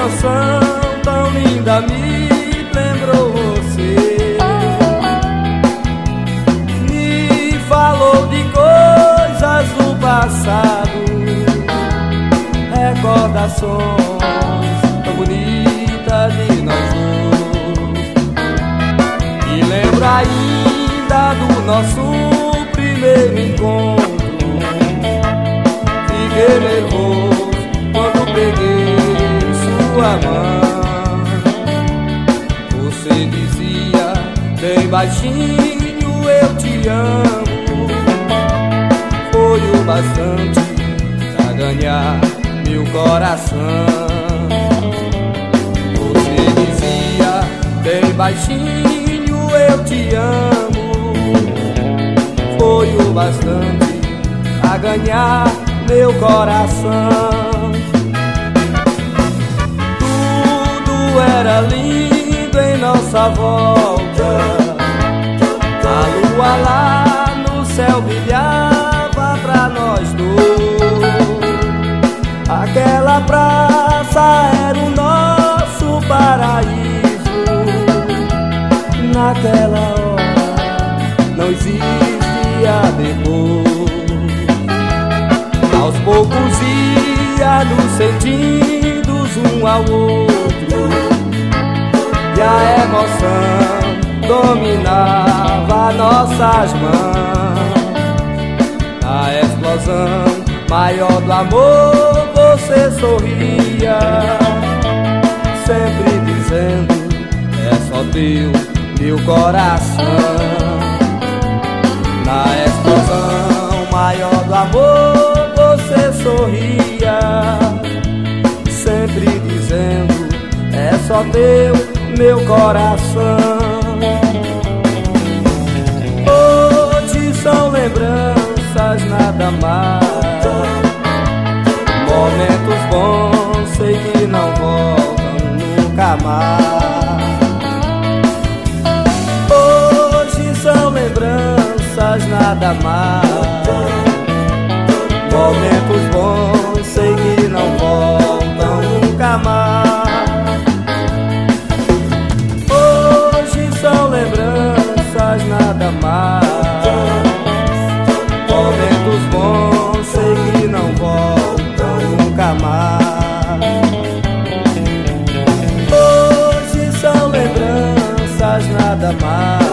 canção tão linda me lembrou você. Me falou de coisas do passado, recordações tão bonitas de nós dois. E lembro ainda do nosso primeiro encontro. Fiquei nervoso quando peguei sua mão. Você dizia bem baixinho: eu te amo. Foi o bastante pra ganhar meu coração. Você dizia bem baixinho: eu te amo. Foi o bastante pra ganhar meu coração. Tudo era lindo em nossa volta. A lua lá no céu brilhava pra nós dois. Aquela praça era o nosso paraíso. Naquela hora não existia depois. Aos poucos ia nos sentindo um ao outro, e a emoção dominava nossas mãos. Na explosão maior do amor você sorria, sempre dizendo: é só teu, meu coração. Na explosão maior do amor você sorria, sempre dizendo: é só teu, meu coração. Hoje são lembranças, nada mais. Momentos bons, sei que não voltam nunca mais. Hoje são lembranças, nada mais. Momentos bons, sei que não voltam nunca mais. Hoje são lembranças, nada mais. Momentos bons, sei que não voltam nunca mais. Hoje são lembranças, nada mais.